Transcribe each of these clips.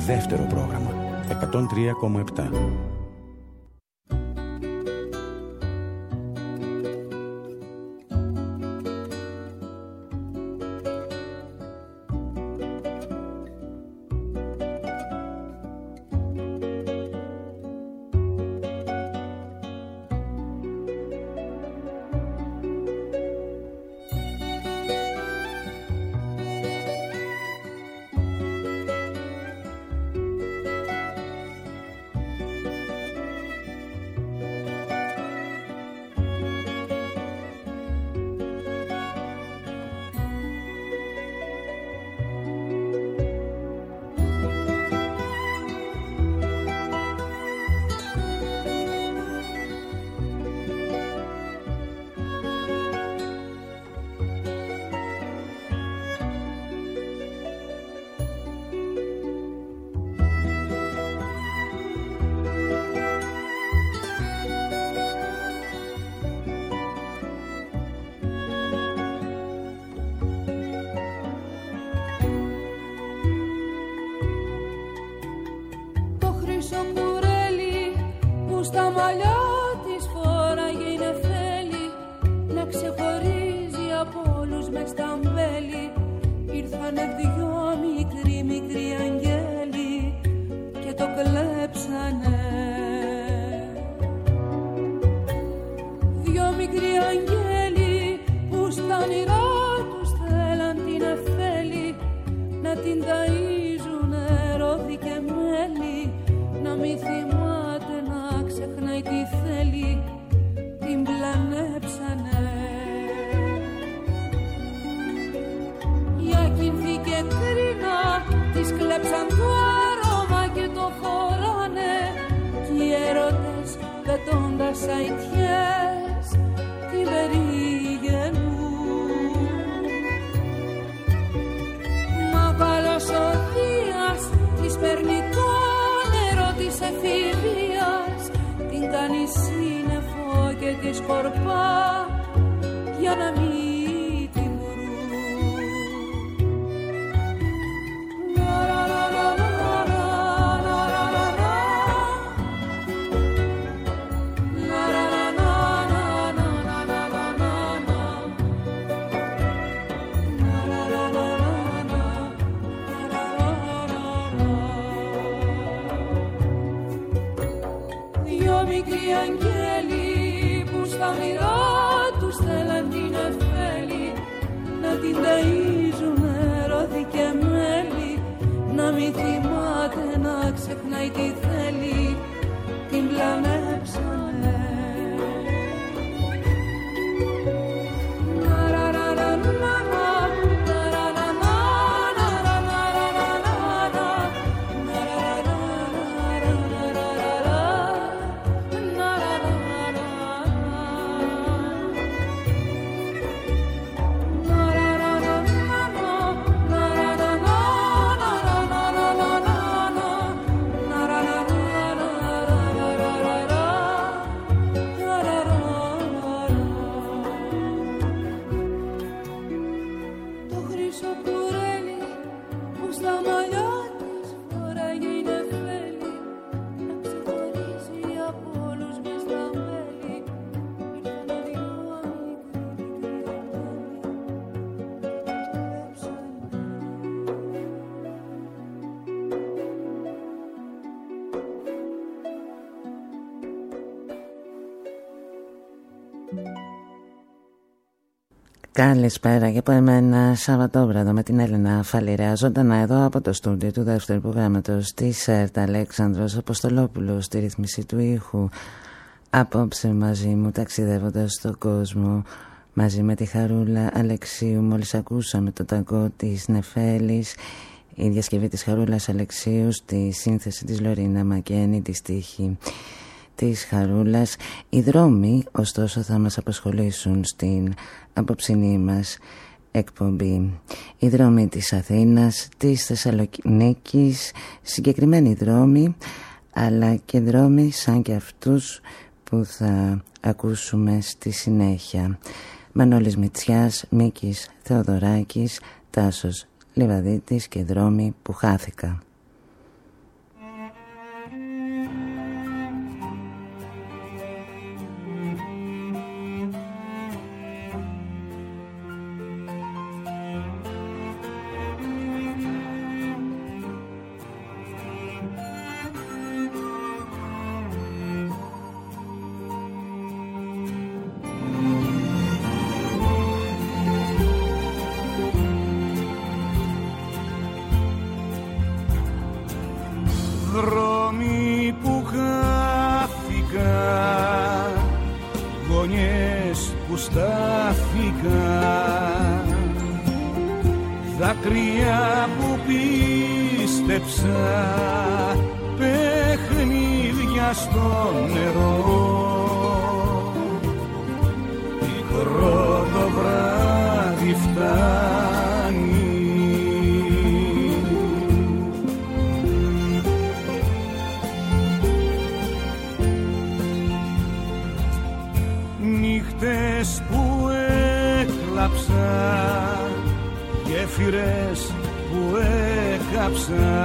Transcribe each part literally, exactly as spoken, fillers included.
Δεύτερο πρόγραμμα εκατόν τρία κόμμα επτά. Καλησπέρα και από εμένα Σαββατόβραδο με την Έλενα Φαλιρέα, ζωντανά εδώ από το στούντιο του δεύτερου προγράμματος της ΕΡΤ. Αλέξανδρος Αποστολόπουλος στη ρύθμιση του ήχου. Απόψε μαζί μου ταξιδεύοντας στον κόσμο, μαζί με τη Χαρούλα Αλεξίου. Μόλις ακούσαμε το ταγκό της Νεφέλης, η διασκευή της Χαρούλας Αλεξίου, στη σύνθεση της Λορίνα Μακένη, τη στίχη της Χαρούλας. Οι δρόμοι ωστόσο θα μας απασχολήσουν στην απόψινή μας εκπομπή. Οι δρόμοι της Αθήνας, της Θεσσαλονίκης, συγκεκριμένοι δρόμοι, αλλά και δρόμοι σαν και αυτούς που θα ακούσουμε στη συνέχεια. Μανώλης Μητσιάς, Μίκης Θεοδωράκης, Τάσος Λιβαδίτης και δρόμοι που χάθηκα. δρόμοι που χάθηκα, γωνιές που στάθηκα, δάκρυα που πίστεψα, παιχνίδια στο νερό. Πικρό το βράδυ φτάνει, νύχτες που έκλαψα, γέφυρες που έκαψα,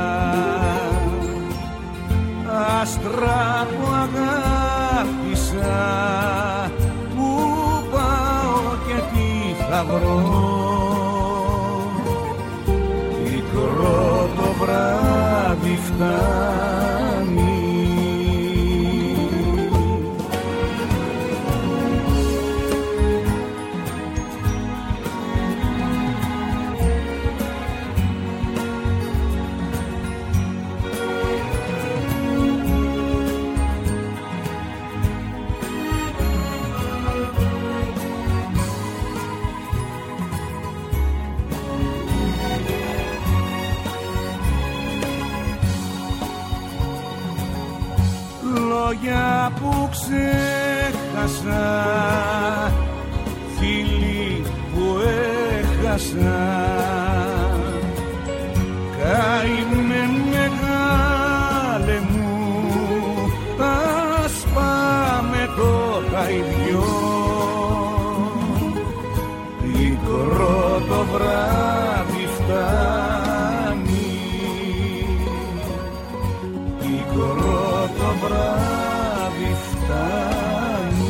άστρα που αγάπησα, που πάω και τι θα βρω. Πικρό το βράδυ φτάνει, λόγια που ξέχασα, φίλοι που έχασα, καημέ μεγάλε μου, ας πάμε το χαϊδιό. Πικρό το βράδυ φτάνει, πικρό το βράδυ φτάνει.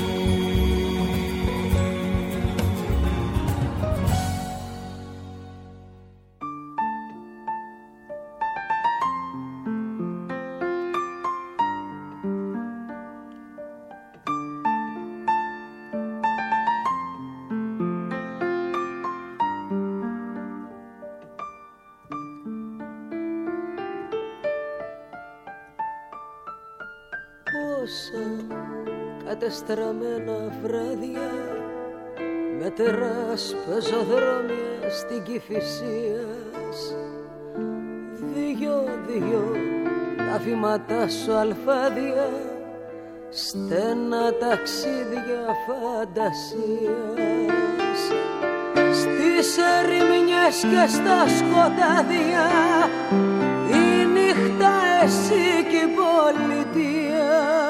Πόσα κατεστραμμένα βράδια μετεράς πεζοδρόμια στην Κηφισίας, δυο-δυο τα βήματά σου αλφάδια, στενά ταξίδια φαντασίας. Στις ερημινιές και στα σκοτάδια, η νύχτα εσύ κι η πολιτεία,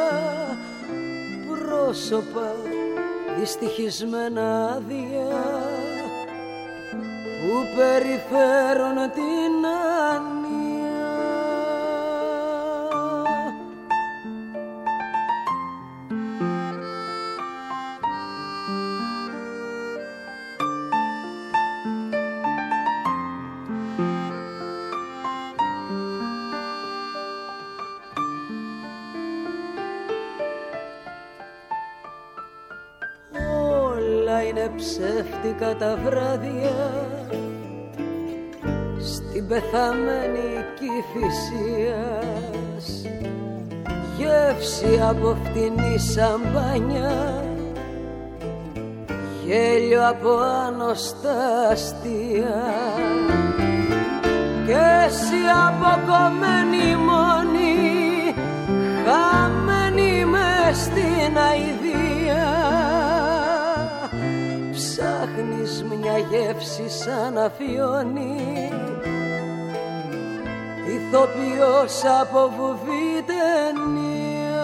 πρόσωπα δυστυχισμένα άδεια που περιφέρουν την άνοια. Είναι ψεύτικα τα βράδια στην πεθαμένη Κηφισίας, γεύση από φτηνή σαμπάνια, γέλιο από άνοστα αστεία, και εσύ αποκομμένη μόνη, χαμένη μες στην αηδία. Ψάχνεις μια γεύση σαν αφιόνι, ηθοποιός από βουβή ταινία.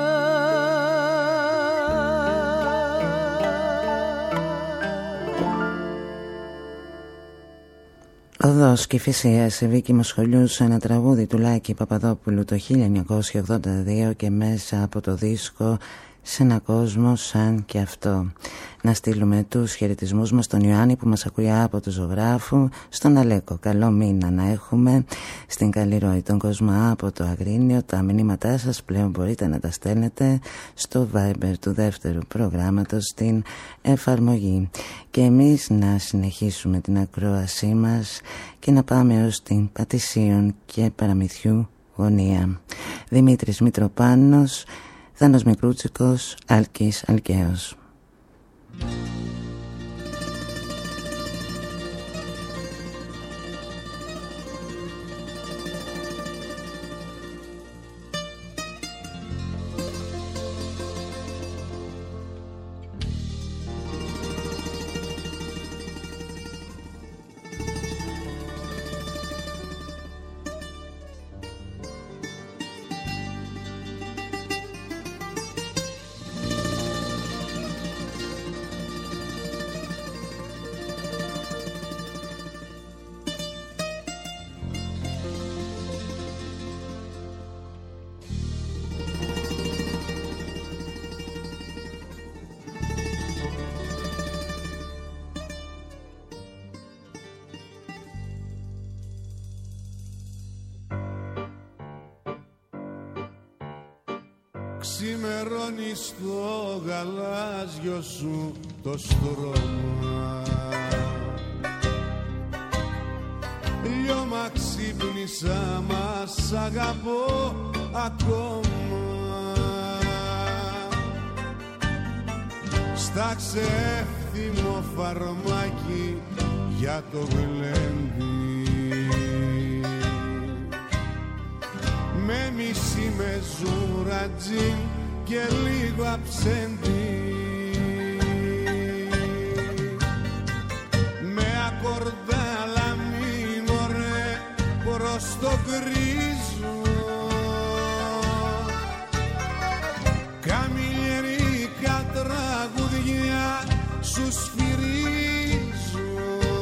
Οδός Κηφισίας, η Βίκη Μοσχολιού, σε ένα τραγούδι του Λάκη Παπαδόπουλου το χίλια εννιακόσια ογδόντα δύο και μέσα από το δίσκο «Σε ένα κόσμο σαν και αυτό». Να στείλουμε τους χαιρετισμούς μας στον Ιωάννη που μας ακούει από του Ζωγράφου, στον Αλέκο καλό μήνα να έχουμε, στην Καλή Ροή τον κόσμο από το Αγρίνιο. Τα μηνύματά σας πλέον μπορείτε να τα στέλνετε στο Viber του δεύτερου προγράμματος στην εφαρμογή. Και εμείς να συνεχίσουμε την ακρόασή μας και να πάμε ως την Πατησίων και Παραμυθιού γωνία. Δημήτρης Μητροπάνος, Θάνος Μικρούτσικος, Άλκης Αλκαίος. Ξημερώνει στο γαλάζιο σου το στρώμα, λιώμα ξύπνησα μα σ' αγαπώ ακόμα. Στα ξέφθυμο φαρμάκι για το γλέντι, με μισή μεζούρα τζιν και λίγο αψέντι, με ακορδάλα μήνωρε προς το γκρίζο, καμιλιερίκα τραγουδιά σου σφυρίζω,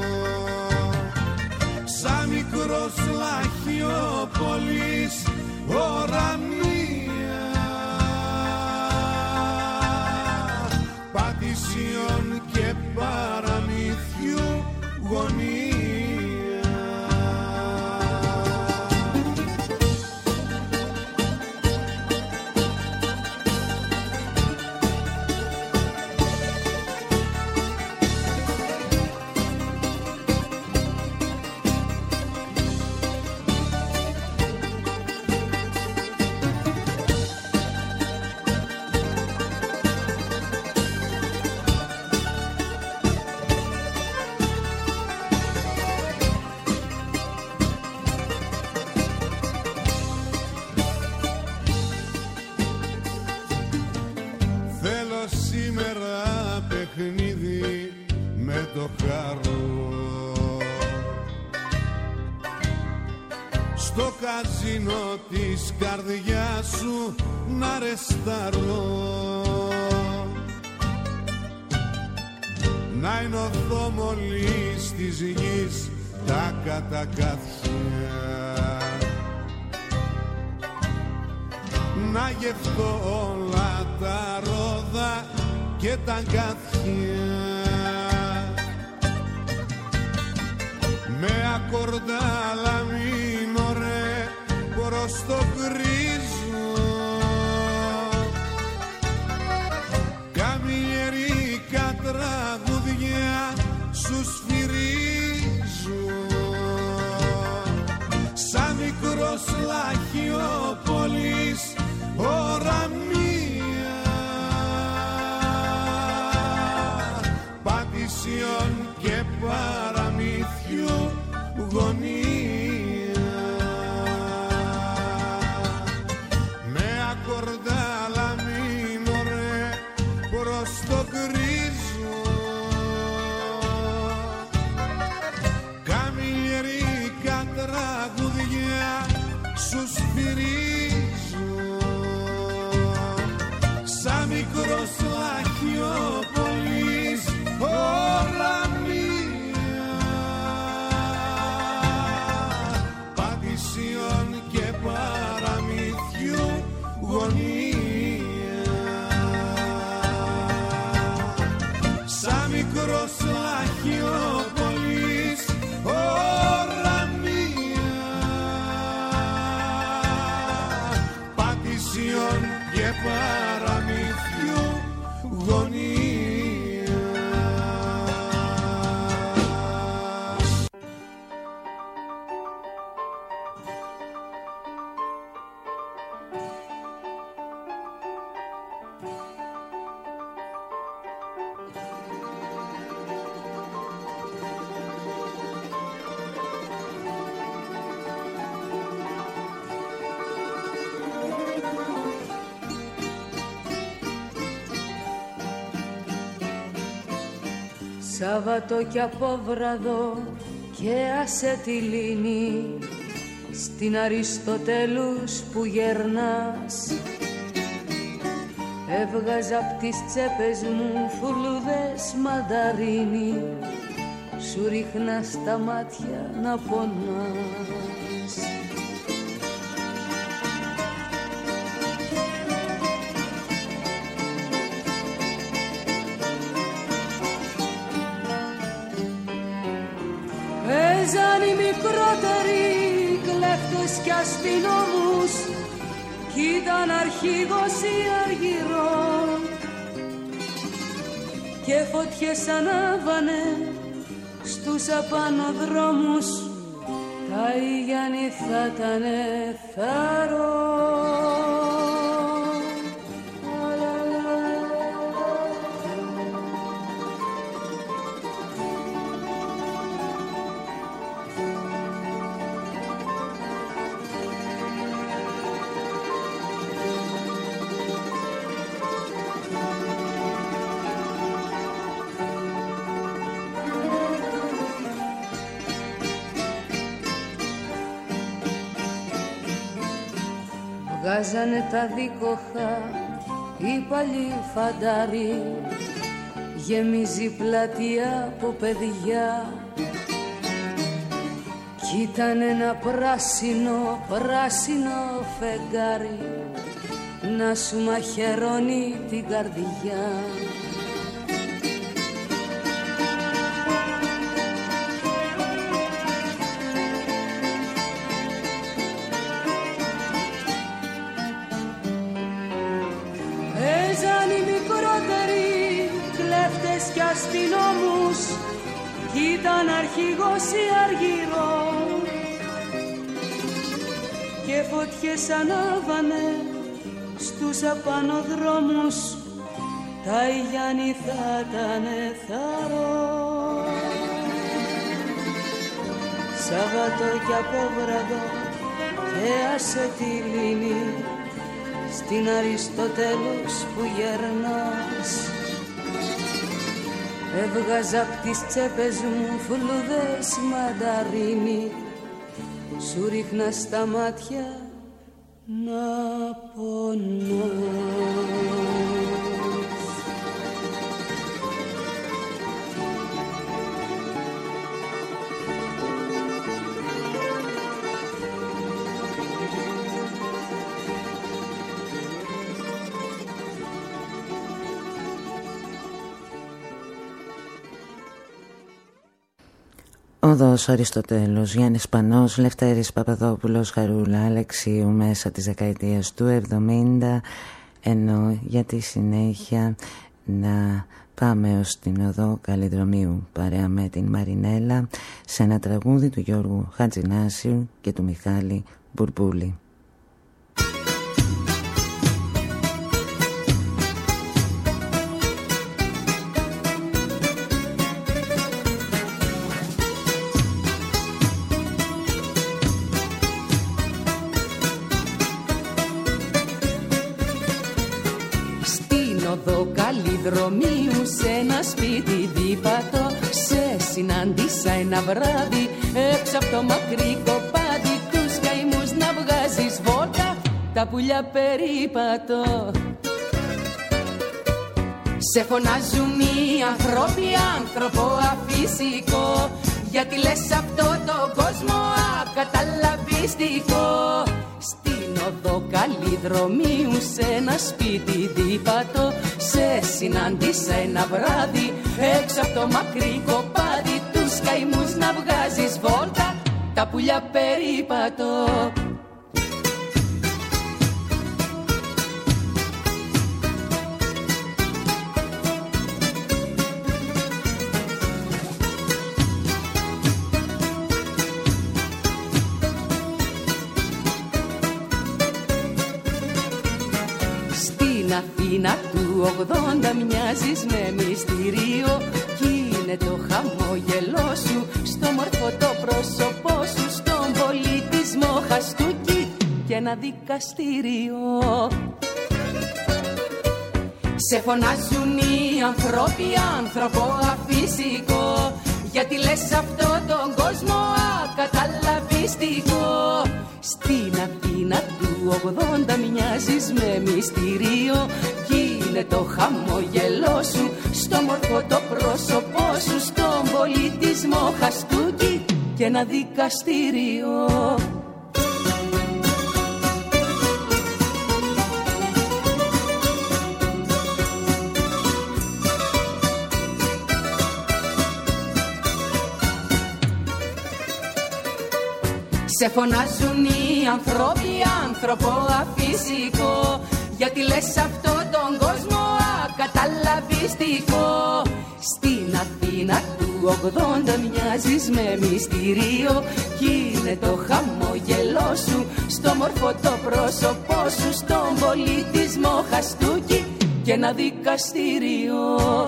σαν μικρός λαχιόπολης ώρα μία, πατησιών και παραμύθιου γωνία. Στο καζίνο της καρδιάς σου να ρεστάρω, να ενωθώ μόλις της γης τα κατακάθια, να γευτώ όλα τα ρόδα και τα αγκάθια, με ακορδάλα μήνωρε προς το γκρίζο, καμιλιερίκα τραγουδιά σου σφυρίζω, σαν μικρός λαχιόπολης ώρα μία, πατησιών και παραμύθιου γωνία, με ακορδάλα μήνωρε προς το γκρίζο, καμιλιερίκα τραγουδιά σου σφυρίζω, σαν μικρός λαχιόπολης ώρα μία, πατησιών και παραμύθιου γωνία, σαν μικρός λαχιόπολης ώρα μία, πατησιών και παραμύθιου γωνία. Σάββατο κι απόβραδο και άσε τη λύνη στην Αριστοτέλους που γερνάς. Έβγαζα απ' τις τσέπες μου φουλούδες μανταρίνι, σου ρίχνα στα μάτια να πονάς. Παίζαν οι μικρότεροι κλέφτες κι αστυνόμους κι ήταν αρχηγός ή αργυρό και φωτιές ανάβανε στους απανοδρόμους, τα Ιγιάννη θα ήτανε θάρρο. Βγάζανε τα δίκοχα οι παλιοί φαντάροι, γεμίζει πλατεία από παιδιά κι ήταν ένα πράσινο, πράσινο φεγγάρι να σου μαχαιρώνει την καρδιά. Κι αστυνόμους κι ήταν αρχηγός ή αργυρό και φωτιές ανάβανε στους απανοδρόμους, τα Ιγιάννη θα ήτανε θάρρο. Σάββατο κι απόβραδο και άσε τη λύνη στην Αριστοτέλους που γερνάς. Έβγαζα απ' τις τσέπες μου φλουδές μανταρίνι, σου ρίχνα στα μάτια να πονάς. Οδός Αριστοτέλους, Γιάννης Πανός, Λευτέρης Παπαδόπουλος, Χαρούλα Αλεξίου μέσα της δεκαετίας του εβδομήντα, ενώ για τη συνέχεια να πάμε ως την οδό Καλλιδρομίου παρέα με την Μαρινέλα σε ένα τραγούδι του Γιώργου Χατζηνάσιου και του Μιχάλη Μπουρμπούλη. Καλλιδρομίου σε ένα σπίτι δίπατο σε συνάντησα ένα βράδυ έξω από το μακρύ κοπάδι, τους καημούς να βγάζεις βόλτα, τα πουλιά περίπατο. Σε φωνάζουν οι ανθρώποι, άνθρωπο αφυσικό, γιατί λες αυτό το κόσμο ακαταλαβιστικό. Στην οδό Καλλιδρομίου σε ένα σπίτι δίπατο σε συνάντησα ένα βράδυ έξω από το μακρύ κοπάδι, τους καημούς να βγάζεις βόλτα, τα πουλιά περίπατο. Αθήνα του ογδόντα μοιάζεις με μυστηρίο κι είναι το χαμόγελό σου στο μορφό το πρόσωπό σου, στον πολιτισμό χαστούκι και ένα δικαστήριο. Σε φωνάζουν οι άνθρωποι, άνθρωπο αφυσικό, γιατί λες αυτό τον κόσμο ακαταλαβιστικό. Στην Αθήνα του ογδόντα μοιάζεις με μυστήριο, κι είναι το χαμόγελό σου, στο μορφό το πρόσωπό σου, στον πολιτισμό χαστούκι και ένα δικαστήριο. Σε φωνάζουν οι άνθρωποι, άνθρωπο αφυσικό, γιατί λες αυτό τον κόσμο ακαταλαβιστικό. Στην Αθήνα του ογδόντα μοιάζεις με μυστήριο, κι είναι το χαμόγελό σου, στο μορφό το πρόσωπό σου, στον πολιτισμό χαστούκι και ένα δικαστήριο.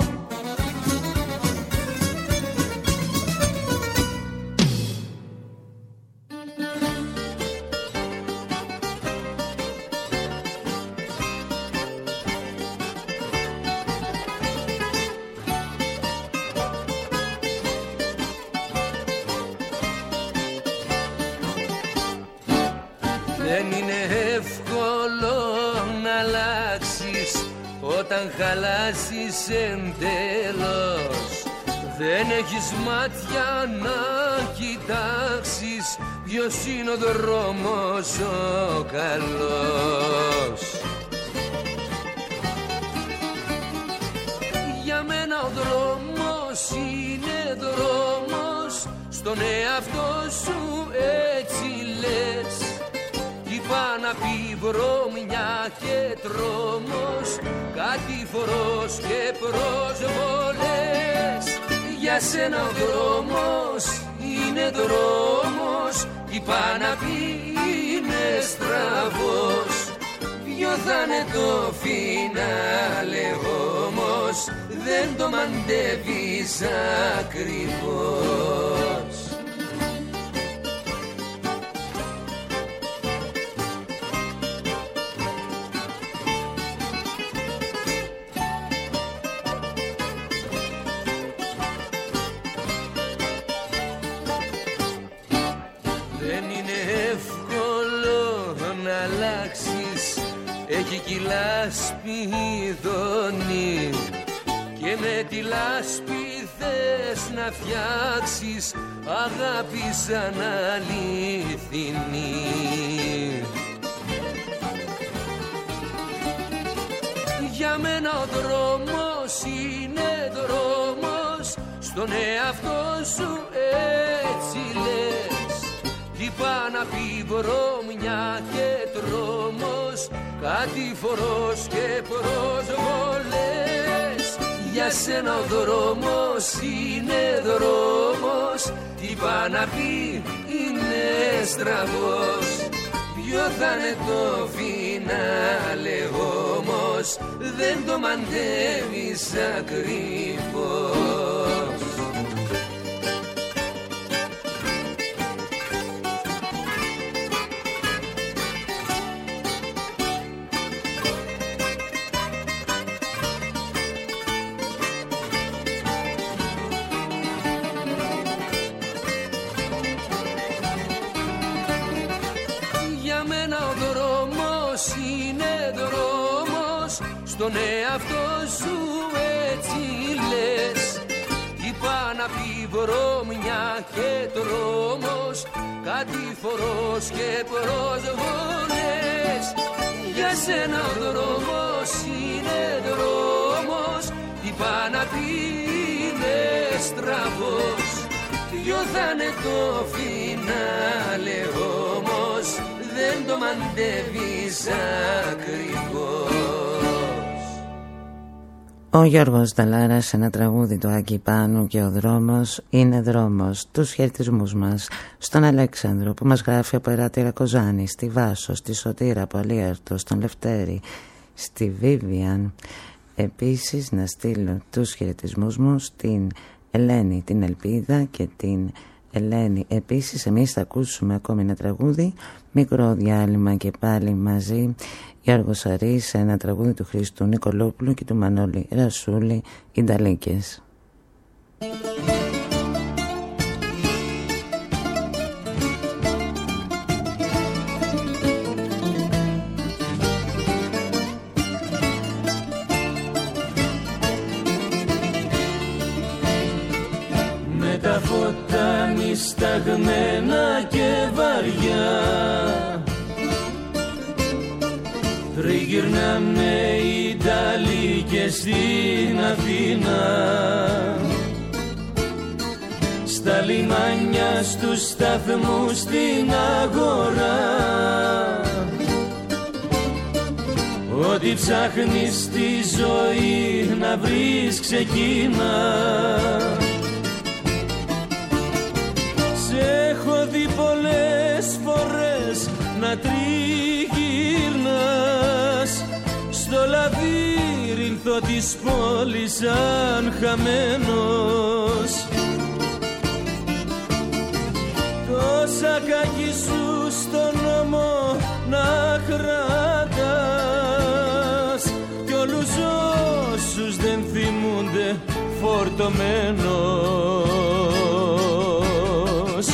Όταν χαλάσεις εντελώς, δεν έχεις μάτια να κοιτάξεις ποιος είναι ο δρόμος ο καλός. Για μένα ο δρόμος είναι δρόμος, στον εαυτό σου έτσι λες. Είπα να πει βρωμιά και τρόμος, κατηφορός και προσβολές. Για σένα ο δρόμος είναι δρόμος, είπα να πει είναι στραβός. Ποιο θα είναι το φινάλε όμως, δεν το μαντεύεις ακριβώς. Έχει κι λάσπη δόνη και με τη λάσπη θες να φτιάξεις αγάπη σαν αληθινή. Για μένα ο δρόμος είναι δρόμος, στον εαυτό σου έτσι λες. Είπα να πει βρωμιά και τρόμος, κατηφορός και προσβολές. Για σένα ο δρόμος είναι δρόμος, είπα να πει είναι στραβός. Ποιο θα είναι το φινάλε όμως, δεν το μαντεύεις ακριβώς. Στον εαυτό σου έτσι λες. Είπα να πει βρωμιά και τρόμος, κατηφορός και προσβολές. Για σένα ο δρόμος είναι δρόμος, είπα να πει είναι στραβός. Ποιο θα είναι το φινάλε όμως, δεν το μαντεύεις ακριβώς. Ο Γιώργος Δαλάρας σε ένα τραγούδι του Άκη Πάνου και ο δρόμος είναι δρόμος. Τους χαιρετισμούς μας στον Αλέξανδρο που μας γράφει από Ερατήρα Κοζάνη, στη Βάσο, στη Σωτήρα, από Αλίαρτο, στον Λευτέρη, στη Βίβιαν. Επίσης να στείλω τους χαιρετισμούς μου στην Ελένη, την Ελπίδα και την Ελένη. Επίσης εμείς θα ακούσουμε ακόμη ένα τραγούδι, μικρό διάλειμμα και πάλι μαζί. Γιώργος Αρής, ένα τραγούδι του Χρήστου Νικολόπουλου και του Μανώλη Ρασούλη, οι Νταλίκες. Με τα φώτα νησταγμένα και βαριά τριγυρνάμε οι Νταλίκες στην Αθήνα, στα λιμάνια, στους σταθμούς, στην αγορά. Ό,τι ψάχνεις στη ζωή να βρεις ξεκίνα. Σε έχω δει πολλές φορές να τριγυρνάς στο λαβύρινθο της πόλης σαν χαμένος. Τόσα κακή σου στον νόμο να κρατάς κι όλους όσους δεν θυμούνται φορτωμένος.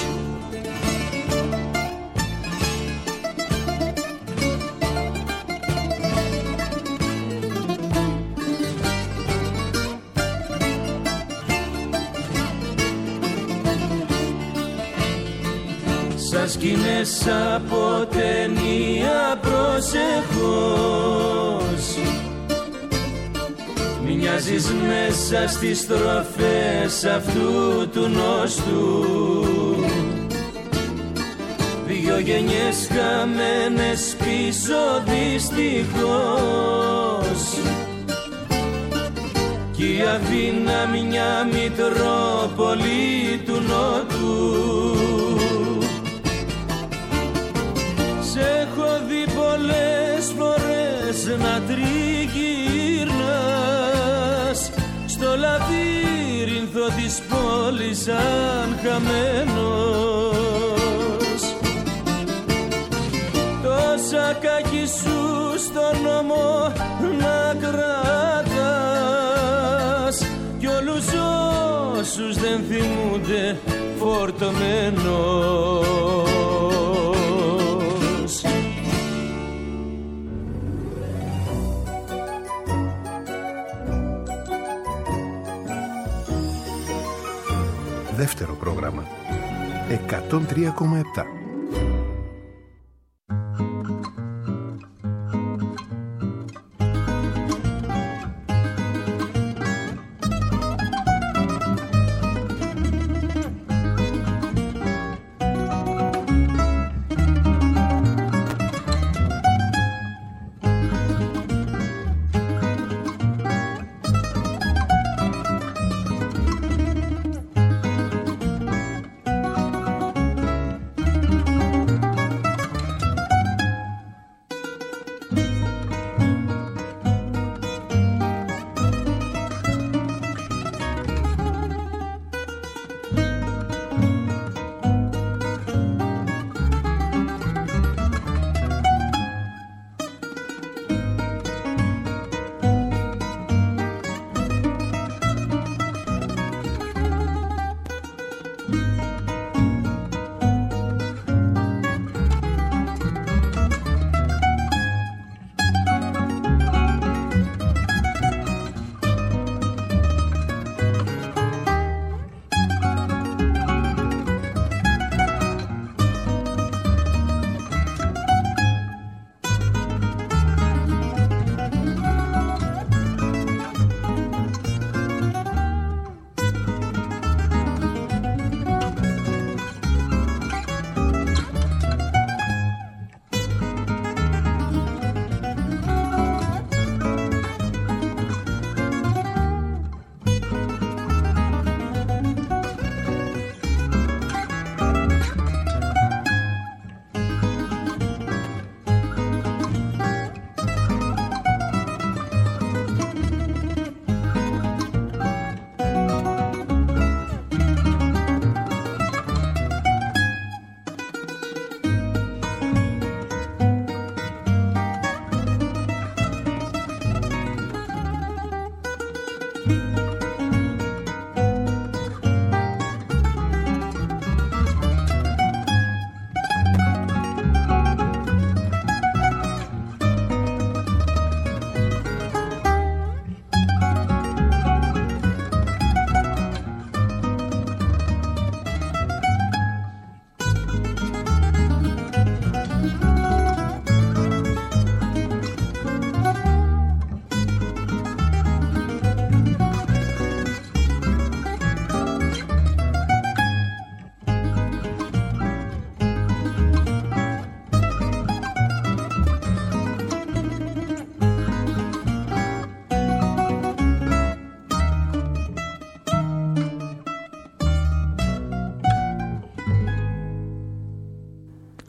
Σαν σκηνές από ταινία προσεχώς μοιάζεις μέσα στις στροφές αυτού του νόστου. Δυο γενιές χαμένες πίσω δυστυχώς κι η Αθήνα μια μητρόπολη του Νότου. Σ' έχω δει πολλές φορές να τριγυρνάς στο λαβύρινθο της πόλης σαν χαμένος. Τόσα κακή σου στον νόμο να κρατάς κι όλους όσους δεν θυμούνται φορτωμένος. Δεύτερο πρόγραμμα εκατόν τρία κόμμα επτά.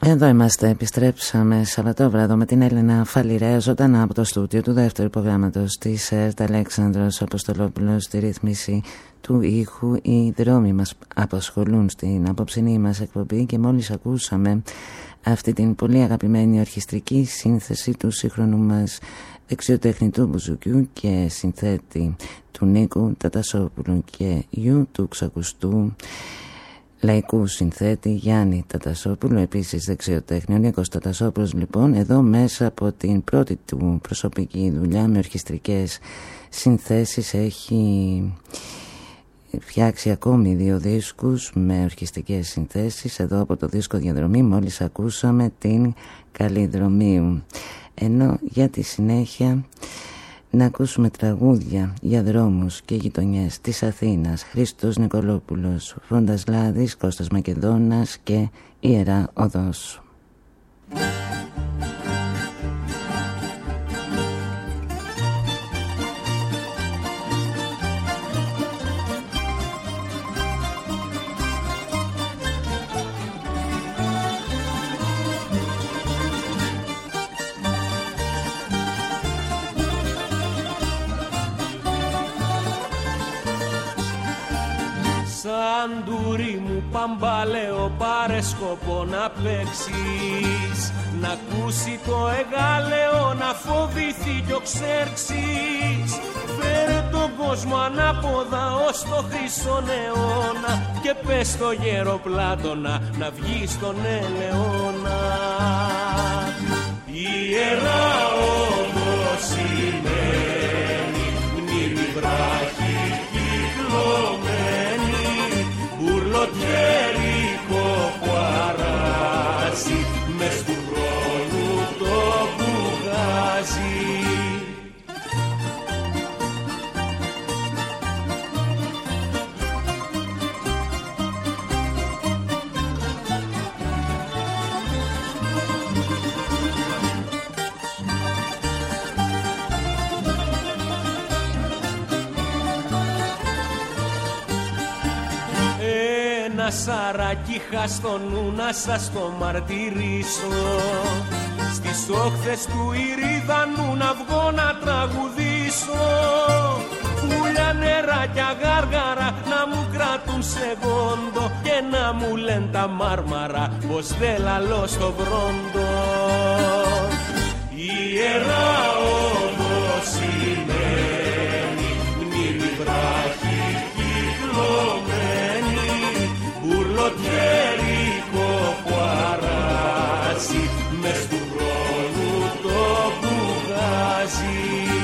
Εδώ είμαστε, επιστρέψαμε Σαββατόβραδο με την Έλενα Φαλιρέα, ζωντανά από το στούντιο του δεύτερου προγράμματος της ΕΡΤ, Αλέξανδρος Αποστολόπουλος στη ρύθμιση του ήχου. Οι δρόμοι μας απασχολούν στην απόψινή μας εκπομπή και μόλις ακούσαμε αυτή την πολύ αγαπημένη ορχιστρική σύνθεση του σύγχρονου μας δεξιοτεχνητού μπουζουκιού και συνθέτη του Νίκου Τατασόπουλου και γιου του ξακουστού λαϊκού συνθέτη Γιάννη Τατασόπουλου, επίσης δεξιοτέχνη. Ο Νίκος Τατασόπουλος λοιπόν εδώ μέσα από την πρώτη του προσωπική δουλειά με ορχιστρικές συνθέσεις έχει φτιάξει ακόμη δύο δίσκους με ορχιστρικές συνθέσεις. Εδώ από το δίσκο Διαδρομή μόλις ακούσαμε την Καλλιδρομίου, ενώ για τη συνέχεια να ακούσουμε τραγούδια για δρόμους και γειτονιές της Αθήνας. Χρήστος Νικολόπουλος, Φρόντας Λάδης, Κώστας Μακεδόνας και Ιερά Οδός. Σαν τουρί μου παμπαλαίο πάρε σκοπό να παίξεις, να ακούσει το εγάλεο, να φοβηθεί κι ο Ξέρξης. Φέρε τον κόσμο ανάποδα ως το χρυσόν αιώνα και πες στο γεροπλάτωνα να βγει στον ελαιώνα. Ιερά οδός σημαίνει μνήμη βράχη κυκλωμένη, μπουρλοτιέρικο που αράζει μες του χρόνου το μπουγάζι. Ένα σαράκι είχα στο νου να σας το μαρτυρήσω, στις όχθες του Ηρίδανου να βγω να τραγουδήσω. Φούλια νεράκια γάργαρα να μου κρατούν σε γόντο και να μου λένε τα μάρμαρα πως δεν λαλώ στο βρόντο. Ιερά οδός σημαίνει μνήμη βράχη κυκλωμένη, μπουρλοτιέρικο που αράζει μες του χρόνου το μπουγάζι.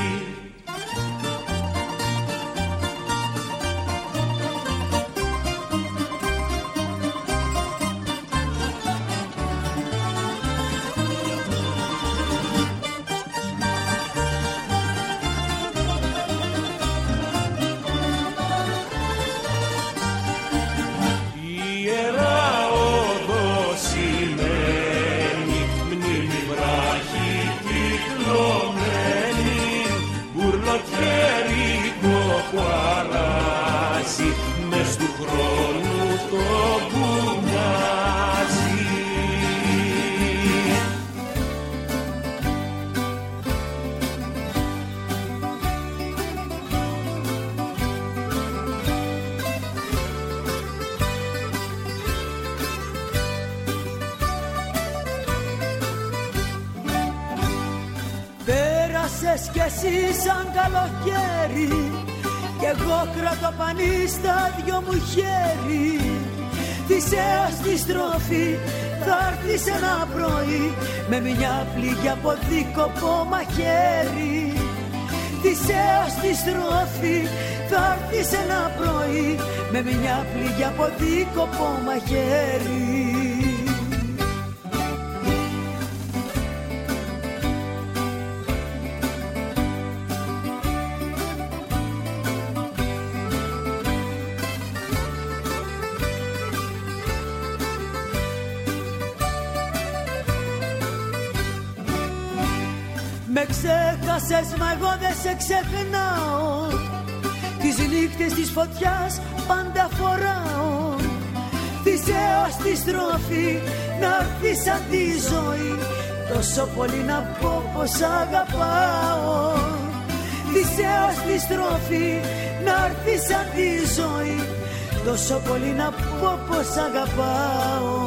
Που αράζει μες του χρόνου το μπουγάζι. Πέρασες κι εσύ σαν καλοκαίρι κι εγώ κρατώ πανί στα δυο μου χέρι. Θησέας στη στροφή θα έρθεις ένα πρωί με μια πληγή από δίκοπο μαχαίρι. Θησέας στη στροφή θα έρθεις ένα πρωί με μια πληγή από δίκοπο μαχαίρι. Με ξέχασες μα εγώ δεν σε ξεχνάω, τις νύχτες της φωτιάς πάντα φοράω. Θησέας στη στροφή να'ρθεις σαν τη ζωή, τόσο πολύ να πω πως αγαπάω. Θησέως τη στροφή, να'ρθεις σαν τη ζωή, τόσο πολύ να πω πως αγαπάω.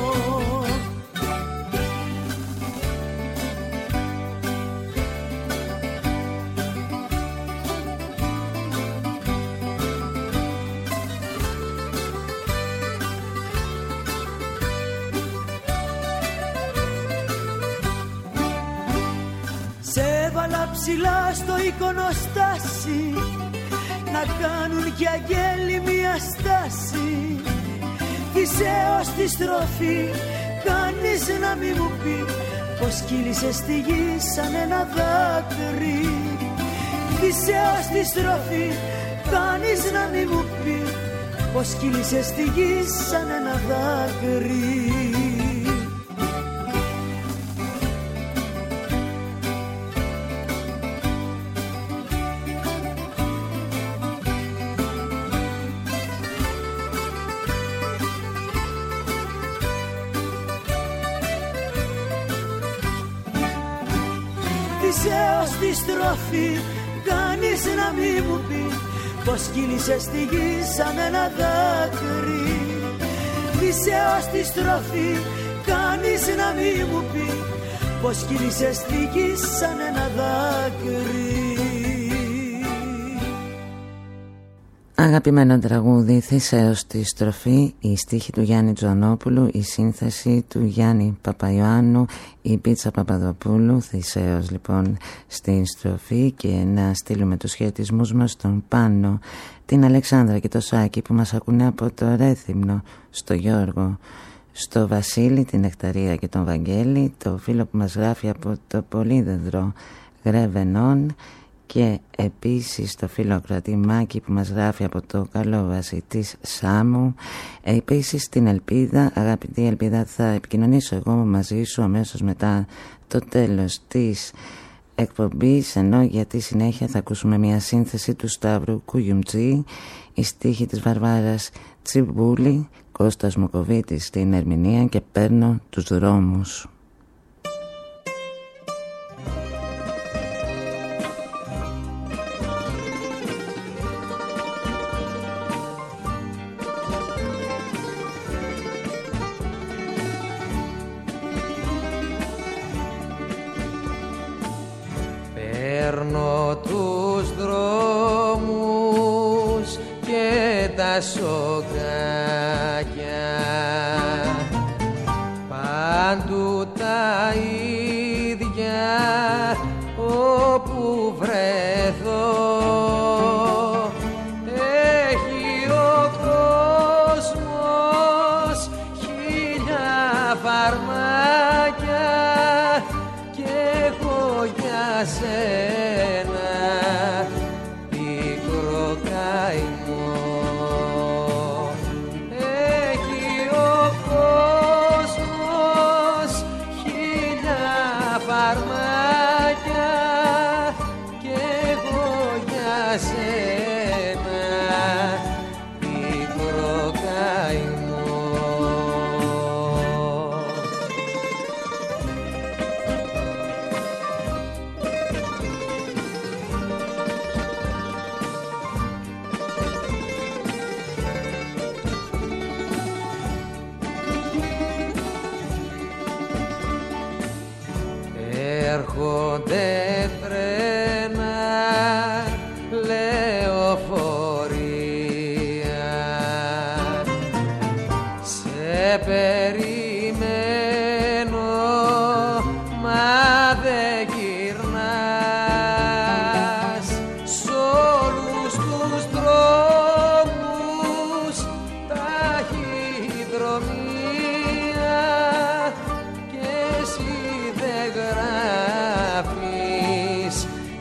Ψηλά στο εικονοστάσι, να κάνουν κι αγγέλοι μια στάση. Θησέως τη στροφή, κάνεις να μη μου πει πως κύλησε στη γη σαν ένα δάκρυ. Θησέως τη στροφή, κάνεις να μη μου πει πως κύλησε στη γη σαν ένα δάκρυ. Θησέως τη στροφή, κάνεις να μη μου πει πως κύλησε στη γη σαν ένα δάκρυ. Θησέως τη στροφή, κάνεις να μη μου πει πως κύλησε στη γη σαν ένα δάκρυ. Αγαπημένο τραγούδι, Θησέως τη στροφή, η στίχη του Γιάννη Τζονόπουλου, η σύνθεση του Γιάννη Παπαϊωάννου, η Πίτσα Παπαδοπούλου. Θησέως λοιπόν στην στροφή, και να στείλουμε τους χαιρετισμούς μας στον Πάνο, την Αλεξάνδρα και το Σάκη που μας ακούνε από το Ρέθυμνο, στο Γιώργο, στο Βασίλη, την Νεκταρία και τον Βαγγέλη, το φίλο που μας γράφει από το Πολύδεδρο Γρεβενών, και επίσης το φίλο Ακροατή Μάκη που μας γράφει από το Καλόβαση της Σάμου. Επίσης την Ελπίδα, αγαπητή Ελπίδα, θα επικοινωνήσω εγώ μαζί σου αμέσως μετά το τέλος της εκπομπής, ενώ για τη συνέχεια θα ακούσουμε μια σύνθεση του Σταύρου Κουγιουμτζή, η στίχη της Βαρβάρας Τσιμπούλη, Κώστας Μοκοβίτης στην ερμηνεία, και παίρνω τους δρόμους. Παίρνω τους δρόμους και τα σοκάκια, παντού τα ίδια όπου βρεθώ. Έχει ο κόσμος χίλια φαρμάκια και έχω για σένα πικρό καημό. Έχει ο κόσμος χίλια φαρμάκια και έχω για σένα πικρό καημό. Έρχονται τρένα, λεωφορεία, σε περιμένω μα δεν γυρνάς. Σ' όλους τους δρόμους ταχυδρομεία και εσύ δεν γράφεις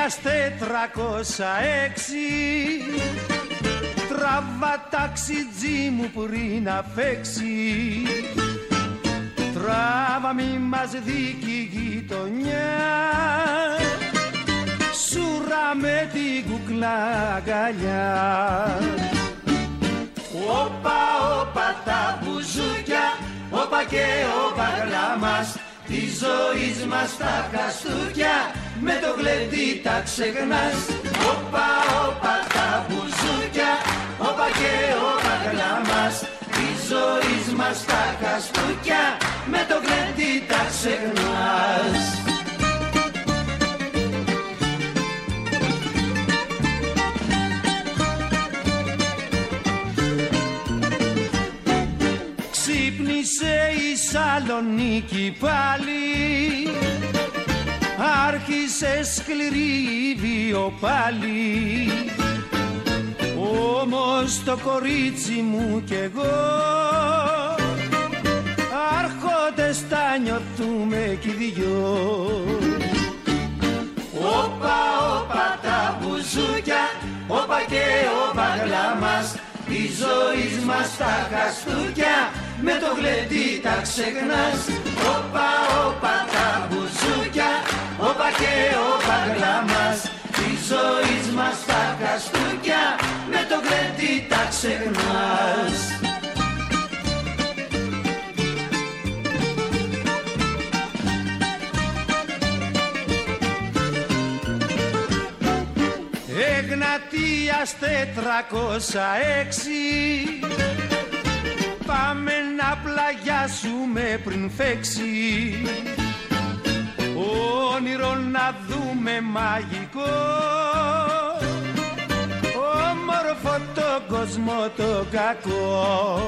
τετρακόσια έξι τραβά ταξιτζί μου πριν να φέξει. Τράβα μη μας δίκη γειτονιά, σούρα με την κουκλά αγκαλιά. Όπα, όπα τα μπουζούκια, όπα και όπα γλάμας, τη ζωής μας τα χαστούκια, με το γλεντί τα ξεχνάς. Όπα, όπα τα μπουζούκια, όπα και όπα γλάμας, τη ζωής μας τα χαστούκια, με το γλεντί τα ξεχνάς. Ξύπνησε η Σαλονίκη πάλι, άρχισε σκληρή βιοπάλη. Όμως το κορίτσι μου κι εγώ άρχοντες τα νιώθουμε κι οι δυο. Όπα, όπα τα μπουζούκια, όπα και όπα γλάμας, τη ζωής μας τα χαστούκια, με το γλεντί τα ξεχνάς. Όπα, όπα τα μπουζούκια, όπα και όπα γλάμας, τη ζωής μας τα χαστούκια, με το γλεντί τα ξεχνάς. Εγνατίας τετρακόσια έξι πάμε να πλαγιάσουμε πριν φέξει. Όνειρο να δούμε μαγικό, όμορφο το κόσμο το κακό.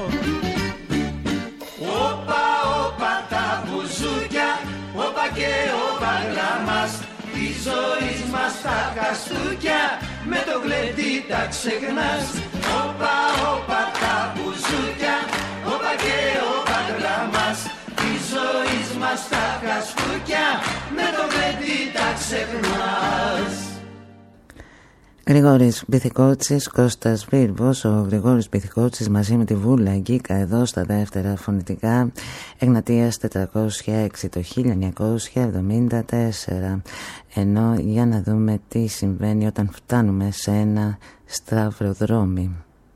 Όπα, όπα τα μπουζούκια, όπα και όπα γλάμας, τη ζωής μας τα χαστούκια, με το γλεντί τα ξεχνάς. Όπα, όπα τα μπουζούκια, όπα και όπα γλάμας, τη ζωής μας τα χαστούκια, με το γλεντί τα ξεχνάς. Γρηγόρης Μπιθικότσης, Κώστας Βίρβος. Ο Γρηγόρης Μπιθικότσης μαζί με τη Βούλα Γκίκα εδώ στα δεύτερα φωνητικά. Εγνατίας τετρακόσια έξι το χίλια εννιακόσια εβδομήντα τέσσερα. Ενώ για να δούμε τι συμβαίνει όταν φτάνουμε σε ένα σταυροδρόμι.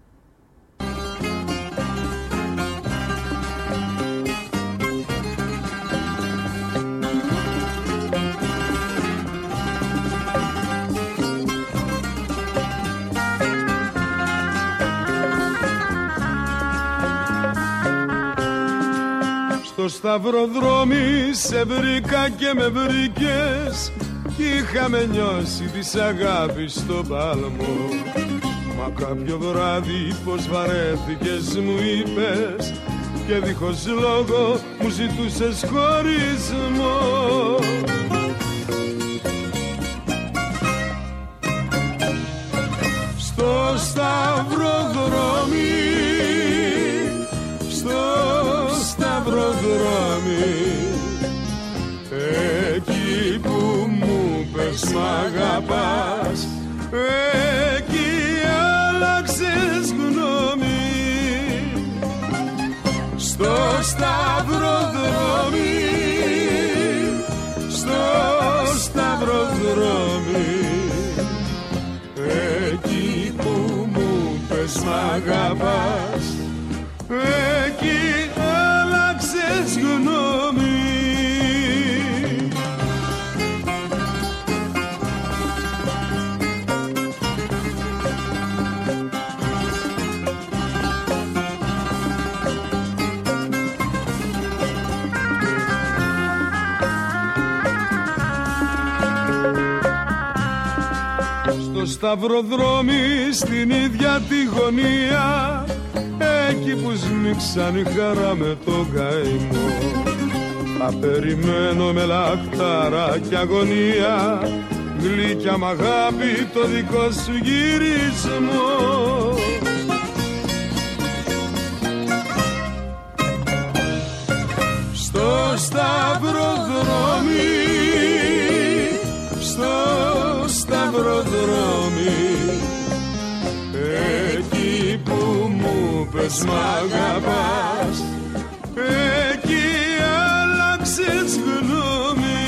Στο σταυροδρόμι σε βρήκα και με βρήκες, κι είχαμε νιώσει της αγάπης στο πάλμο. Μα κάποιο βράδυ πως βαρέθηκες μου είπες, και δίχως λόγο μου ζητούσες χωρισμό. Στο σταυροδρόμι, στο σταυροδρόμι, εκεί που μου πες μ' αγαπάς, εκεί άλλαξες γνώμη. Στο σταυροδρόμι, στο σταυροδρόμι, εκεί που μου πες μ' αγαπάς, εκεί άλλαξες γνώμη. Στο σταυροδρόμι στην ίδια τη γωνία, εκεί που σμίξαν η χαρά με τον καημό, θα περιμένω με λαχτάρα κι αγωνία, γλυκιά μ' αγάπη το δικό σου γυρισμό. Στο σταυροδρόμι, στο σταυροδρόμι, πες μ' αγαπάς, εκεί άλλαξες γνώμη.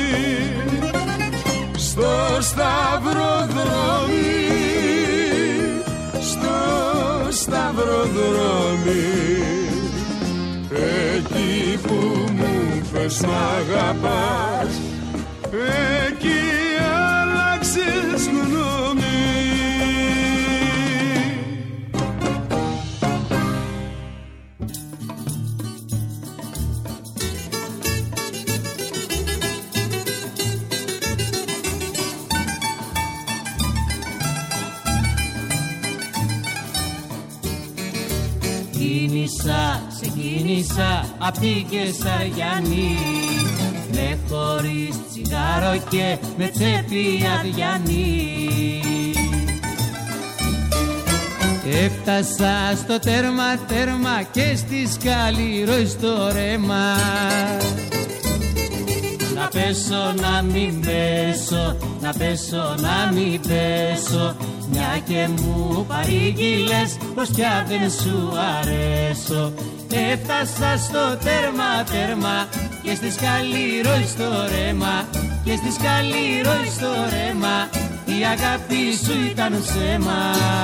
Στο σταυροδρόμι, στο σταυροδρόμι, εκεί που μου πες μ' αγαπάς, εκεί άλλαξες γνώμη. Ξεκίνησα, ξεκίνησα απ' τη Κεσαριανή, με χωρίς τσιγάρο και με τσέπη αδιανή. Έφτασα στο τέρμα τέρμα και στη σκάλη ροή στο ρέμα. Να πέσω να μην πέσω, να πέσω να μην πέσω, μια και μου παρήγγειλες πως πια δεν σου αρέσω. Έφτασα στο τέρμα τέρμα και στη σκάλη ροή στο ρέμα, και στη σκάλη ροή στο ρέμα, η αγάπη σου ήταν ψέμα.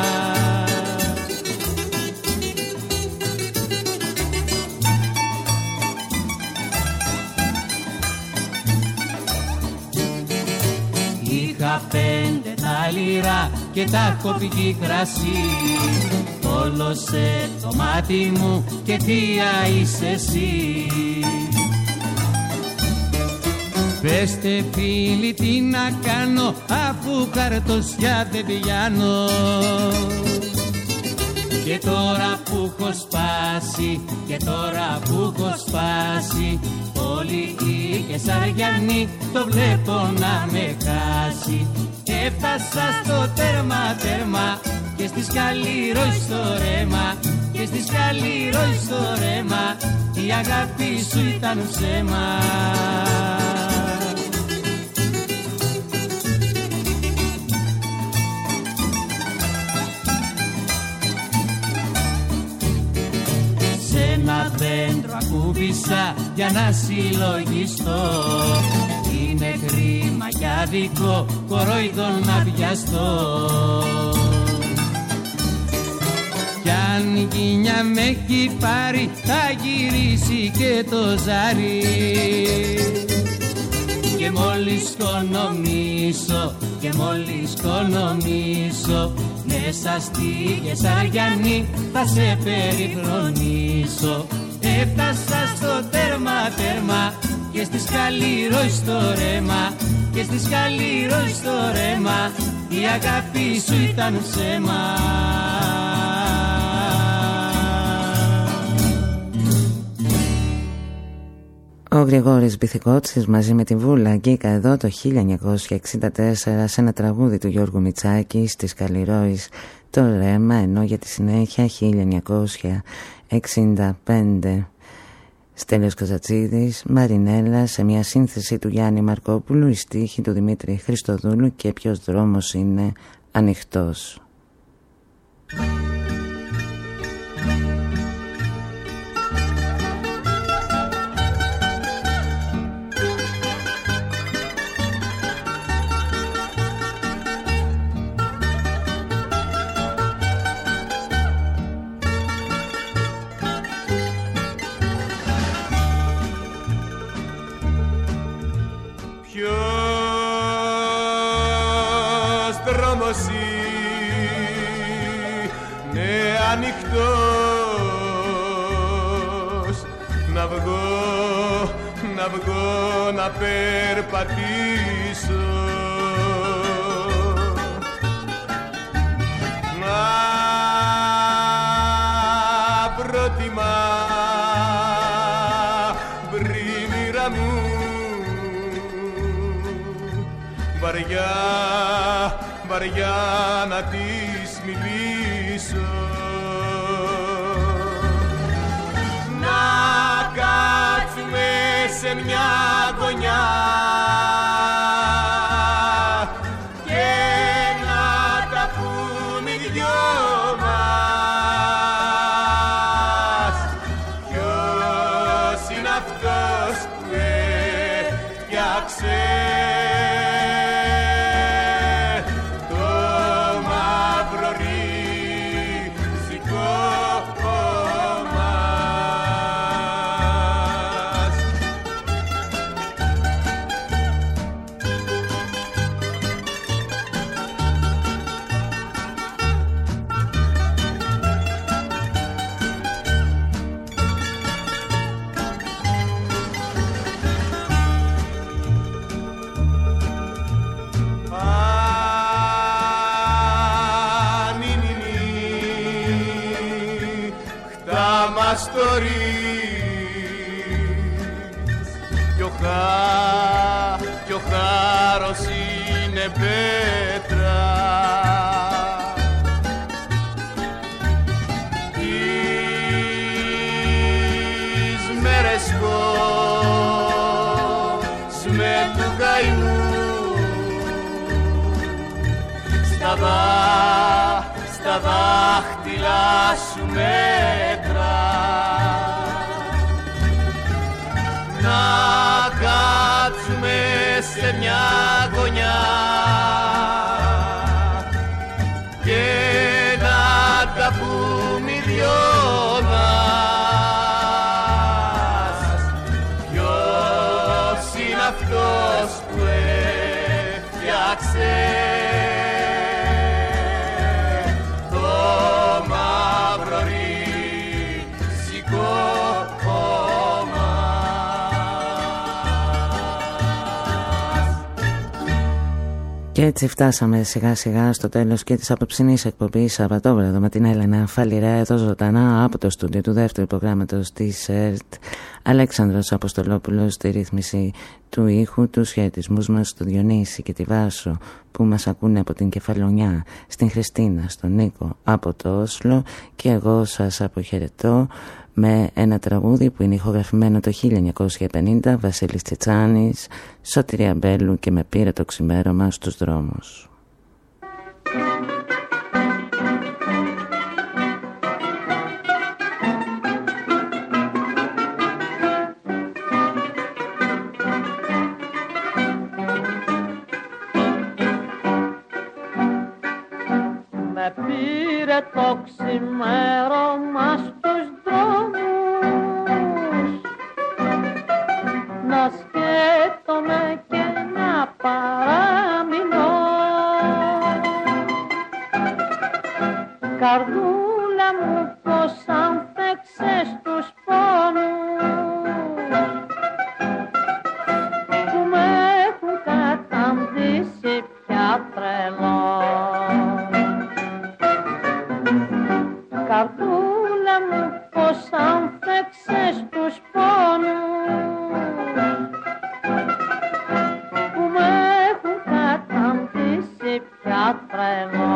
Είχα πέντε τα λίρα και τα κοπική κρασί, όλωσε το μάτι μου και τι είσαι εσύ. Πεστε φίλοι τι να κάνω, αφού καρτοσιά δεν πιάνω. Και τώρα που έχω σπάσει, και τώρα που έχω σπάσει, όλοι οι Κεσαριανοί το βλέπω να με χάσει. Έφτασα στο τέρμα τέρμα και στη σκάλη ροή στο ρέμα, και στη σκάλη ροή στο ρέμα, η αγάπη σου ήταν ψέμα. Ένα δέντρο ακούμπησα για να συλλογιστώ, είναι κρίμα κι άδικο κορόιδο να βιαστώ. Κι αν η κίνια με έχει πάρει, θα γυρίσει και το ζάρι. Και μόλις οικονομήσω, και μόλις οικονομήσω, μέσα στη Κεσαριανή θα σε περιφρονήσω. Έφτασα στο τέρμα τέρμα και στη σκάλη ροή στο ρέμα, και στη σκάλη ροή στο ρέμα, η αγάπη σου ήταν ψέμα. Ο Γρηγόρης Μπιθικότσης μαζί με τη Βούλα Γκίκα εδώ το χίλια εννιακόσια εξήντα τέσσερα σε ένα τραγούδι του Γιώργου Μητσάκη στις Καλλιρόης το ρέμα, ενώ για τη συνέχεια χίλια εννιακόσια εξήντα πέντε Στέλιος Καζατσίδης, Μαρινέλα, σε μια σύνθεση του Γιάννη Μαρκόπουλου, η στίχη του Δημήτρη Χριστοδούλου και ποιος δρόμος είναι ανοιχτός. Ανοιχτός, να βγω, να βγω, να περπατήσω, να προτιμά βρήμυρα μου, βαριά, βαριά να της μιλήσω. Σε μια γωνιά και να τα πούμε οι δυο μας. αστορείς κι ο, χά, κι ο χάρος είναι πέτρα. Τις μέρες κόσμε του καημού στα, δά, στα δάχτυλα σου μέτρα. Να κάτσουμε σε μια γωνιά και να τα πούμε οι δυο μας. Ποιος είναι αυτός που έφτιαξε το μαύρο ριζικό χώμα. Και έτσι φτάσαμε σιγά σιγά στο τέλος και της απόψινής εκπομπής Σαββατόβραδο με την Έλενα Φαλιρά εδώ ζωντανά από το στούντιο του δεύτερου προγράμματος της ΕΡΤ. Αλέξανδρος Αποστολόπουλος στη ρύθμιση του ήχου, τους χαιρετισμούς μας στο Διονύση και τη Βάσο που μας ακούνε από την Κεφαλονιά, στην Χριστίνα, στον Νίκο από το Όσλο, και εγώ σας αποχαιρετώ με ένα τραγούδι που είναι ηχογραφημένο το χίλια εννιακόσια πενήντα, Βασίλης Τσιτσάνης, Σωτηρία Μπέλου και με πήρε το ξημέρωμα στους δρόμους. Με πήρε το ξημέρωμα στους δρόμους να σκέφτομαι και να παραμεινώ. Καρδούλα μου πως ανθέξες τους πόνους που με έχουν καταντήσει πια τρελό. Καρδούλα μου πως ανθέξες τους πόνους που με έχουν καταντήσει πια τρελό.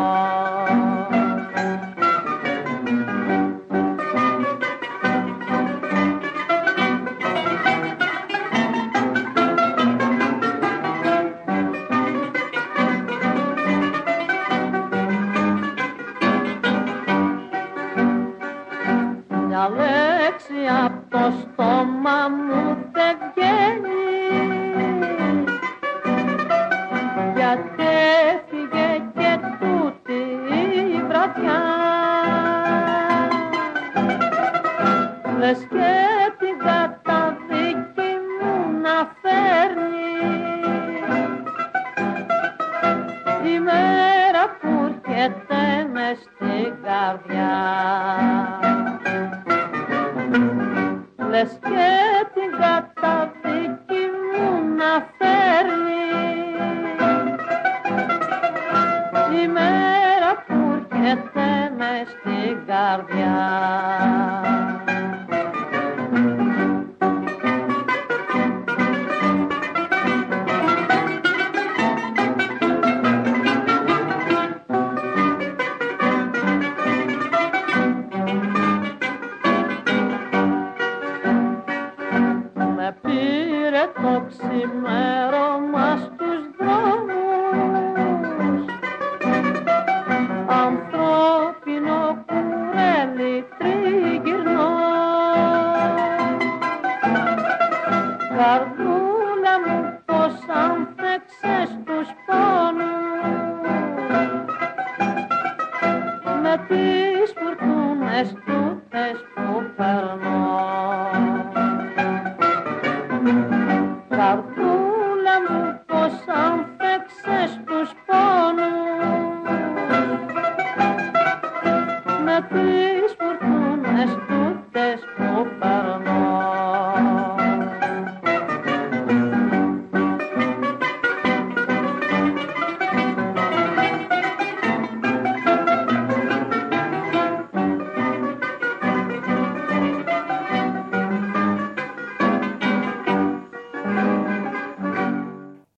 Απ' το στόμα μου δεν βγαίνει γιατί έφυγε και τούτη η βραδιά. Λες και την καταδίκη μου να φέρνει η μέρα που έρχεται μες στην καρδιά. Λες και την καταδίκη μου να φέρνει η μέρα που έρχεται μες στην καρδιά. Το ξημέρωμα στους δρόμους ανθρώπινο κουρέλι τριγυρνώ. Καρδούλα μου πως ανθέξες τους πόνους με τις φουρτούνες τούτες που περνώ. Καρδούλα μου πως ανθέξες τους πόνους με τη